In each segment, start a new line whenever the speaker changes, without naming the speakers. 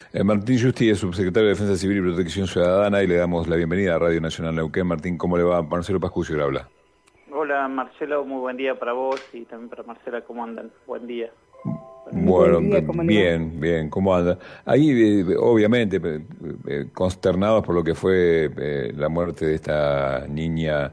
Martín Justi es subsecretario de Defensa Civil y Protección Ciudadana y le damos la bienvenida a Radio Nacional Neuquén. Martín, ¿cómo le va? Marcelo Pascucio le habla.
Hola Marcelo, muy buen día para vos y también para Marcela, ¿cómo andan? Buen día.
Bueno, bien, ¿cómo anda? Ahí, obviamente, consternados por lo que fue la muerte de esta niña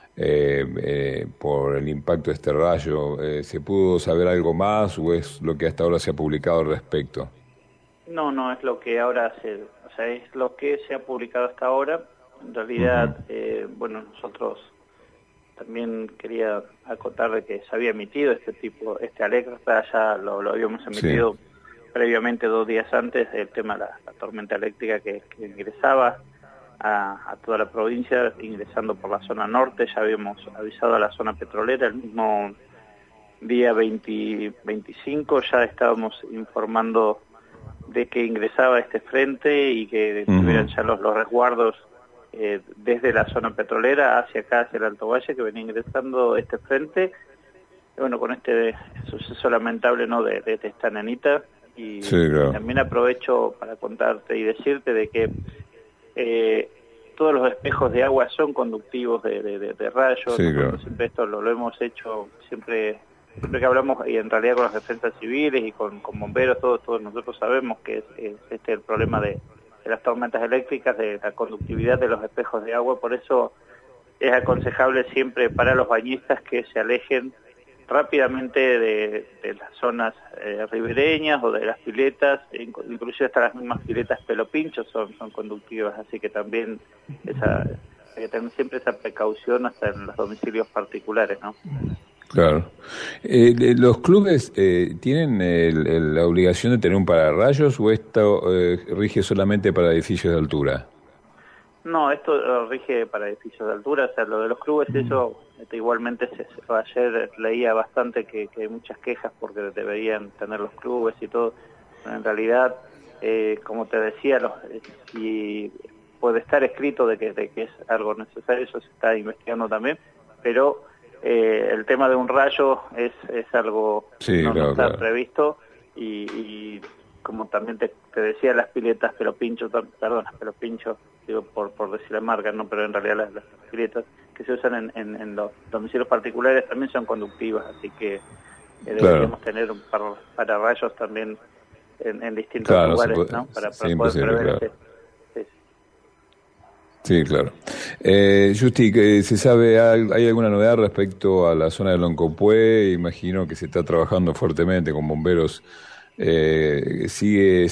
por el impacto de este rayo, ¿se pudo saber algo más o es lo que hasta ahora se ha publicado al respecto?
No, es lo que ahora es lo que se ha publicado hasta ahora. En realidad, bueno, nosotros también quería acotar de que se había emitido este alerta, ya lo habíamos emitido previamente 2 días antes del tema de la tormenta eléctrica que ingresaba a toda la provincia, ingresando por la zona norte. Ya habíamos avisado a la zona petrolera el mismo día 25, ya estábamos informando de que ingresaba este frente y que tuvieran ya los resguardos desde la zona petrolera hacia acá, hacia el Alto Valle, que venía ingresando este frente. Y bueno, con este suceso lamentable, ¿no?, de esta nenita. Y
claro.
También aprovecho para contarte y decirte de que todos los espejos de agua son conductivos de rayos.
Claro.
Siempre esto lo hemos hecho siempre que hablamos, y en realidad con las defensas civiles y con bomberos, todos nosotros sabemos que es el problema de las tormentas eléctricas, de la conductividad de los espejos de agua. Por eso es aconsejable siempre para los bañistas que se alejen rápidamente de las zonas ribereñas o de las piletas, inclusive hasta las mismas piletas pelopinchos son conductivas, así que también hay que tener siempre esa precaución hasta en los domicilios particulares, ¿no?
Claro. ¿Los clubes tienen la obligación de tener un pararrayos o esto rige solamente para edificios de altura?
No, esto rige para edificios de altura. O sea, lo de los clubes, eso igualmente ayer leía bastante que hay muchas quejas porque deberían tener los clubes y todo. Pero en realidad, como te decía, si puede estar escrito de que es algo necesario, eso se está investigando también, pero el tema de un rayo es algo que no está previsto y como también te decía, las piletas pelopinchos, digo por decir la marca, no, pero en realidad las piletas que se usan en los domicilios particulares también son conductivas, así que deberíamos tener un pararrayos también en distintos lugares, ¿no? Para poder prever
Sí, claro. Justi, ¿se sabe, hay alguna novedad respecto a la zona de Loncopué? Imagino que se está trabajando fuertemente con bomberos. ¿Sigue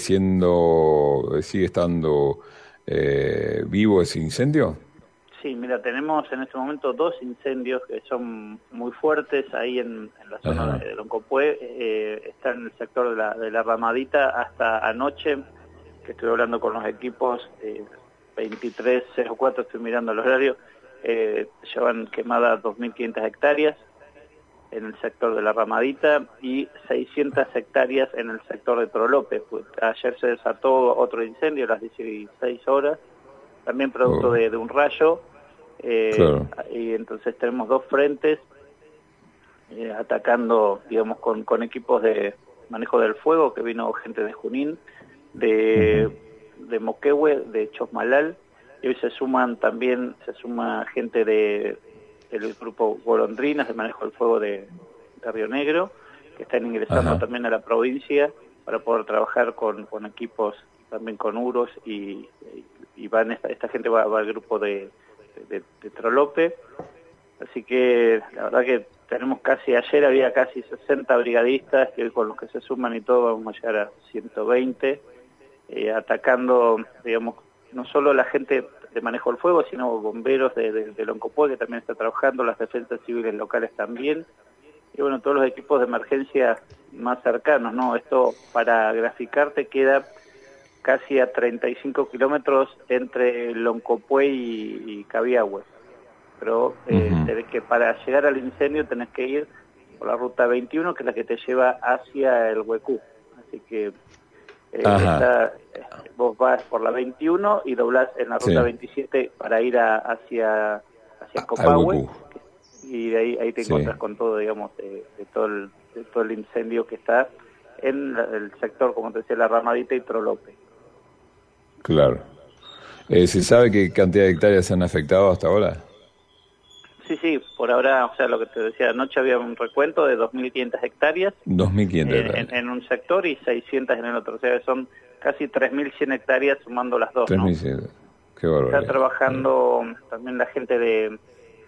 estando vivo ese incendio?
Sí, mira, tenemos en este momento 2 incendios que son muy fuertes ahí en la zona de Loncopué. Está en el sector de la Ramadita. Hasta anoche, que estoy hablando con los equipos, 23:04, estoy mirando el horario, llevan quemadas 2.500 hectáreas en el sector de la Ramadita y 600 hectáreas en el sector de Trolope. Ayer se desató otro incendio a las 16 horas, también producto de un rayo, y entonces tenemos 2 frentes atacando, digamos, con equipos de manejo del fuego, que vino gente de Junín, de Moquehue, de Chosmalal, y hoy se suma gente del grupo Golondrinas de manejo del fuego de Río Negro, que están ingresando también a la provincia para poder trabajar con equipos, también con UROS, y esta gente va al grupo de Trolope. Así que la verdad que ayer había casi 60 brigadistas, que hoy con los que se suman y todo vamos a llegar a 120, atacando, digamos, no solo la gente de manejo del fuego, sino bomberos de Loncopué, que también está trabajando, las defensas civiles locales también, y bueno, todos los equipos de emergencia más cercanos, ¿no? Esto, para graficarte, queda casi a 35 kilómetros entre Loncopué y Cabiahue, pero tenés que, para llegar al incendio tenés que ir por la ruta 21, que es la que te lleva hacia el Huecú, así que vos vas por la 21 y doblás en la ruta 27 para ir hacia Copahue, y de ahí te encuentras con todo, digamos, de todo el incendio que está en el sector, como te decía, la Ramadita y Trolope.
Claro. ¿Se sabe qué cantidad de hectáreas se han afectado hasta ahora?
Sí, por ahora, o sea, lo que te decía, anoche había un recuento de 2.500 hectáreas
2.500 hectáreas.
En un sector y 600 en el otro, o sea, son casi 3.100 hectáreas sumando las dos, ¿no?
3.100. Qué barbaridad.
Está trabajando también la gente de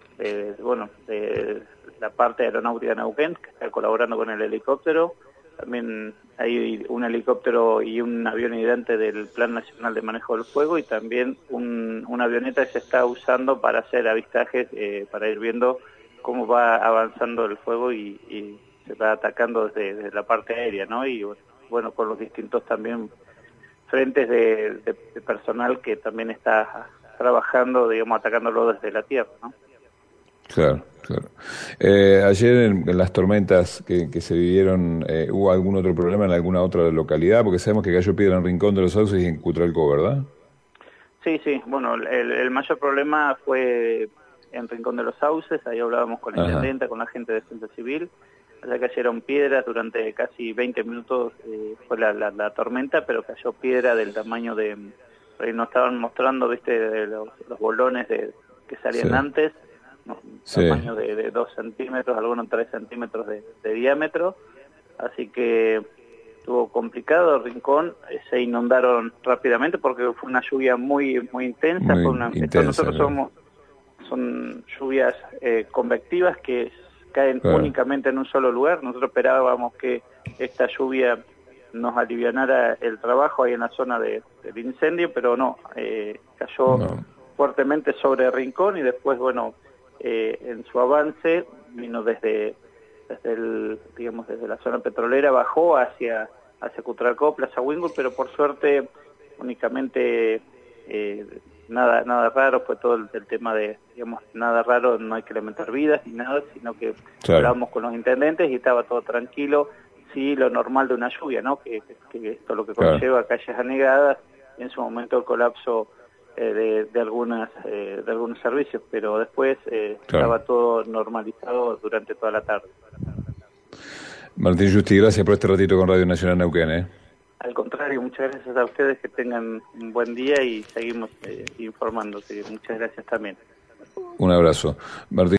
la parte de aeronáutica de Neuquén, que está colaborando con el helicóptero. También hay un helicóptero y un avión hidrante del Plan Nacional de Manejo del Fuego y también una avioneta que se está usando para hacer avistajes, para ir viendo cómo va avanzando el fuego y se va atacando desde la parte aérea, ¿no? Y bueno, con los distintos también frentes de personal que también está trabajando, digamos, atacándolo desde la tierra, ¿no?
Claro, claro. Ayer en las tormentas que se vivieron, ¿hubo algún otro problema en alguna otra localidad? Porque sabemos que cayó piedra en Rincón de los Sauces y en Cutralcó, ¿verdad?
Sí, bueno, el mayor problema fue en Rincón de los Sauces, ahí hablábamos con la intendenta, con la gente de Defensa Civil, allá cayeron piedras durante casi 20 minutos, fue la tormenta, pero cayó piedra del tamaño de, nos estaban mostrando, viste, de los bolones que salían antes, tamaño de 2 centímetros, algunos 3 centímetros de diámetro, así que estuvo complicado. Rincón se inundaron rápidamente porque fue una lluvia muy intensa. Son lluvias convectivas que caen únicamente en un solo lugar. Nosotros esperábamos que esta lluvia nos alivianara el trabajo ahí en la zona del incendio, pero no, cayó fuertemente sobre Rincón y después, bueno, en su avance vino desde la zona petrolera, bajó hacia Cutralcó, Plaza Wingwood, pero por suerte únicamente nada raro, fue todo el tema de, digamos, nada raro, no hay que lamentar vidas ni nada, sino que hablábamos con los intendentes y estaba todo tranquilo, sí, lo normal de una lluvia, ¿no? Que esto lo que conlleva calles anegadas, y en su momento el colapso de algunos servicios, pero después estaba todo normalizado durante toda la tarde.
Martín Justi, gracias por este ratito con Radio Nacional Neuquén.
Al contrario, muchas gracias a ustedes, que tengan un buen día y seguimos informándote. Muchas gracias también.
Un abrazo. Martín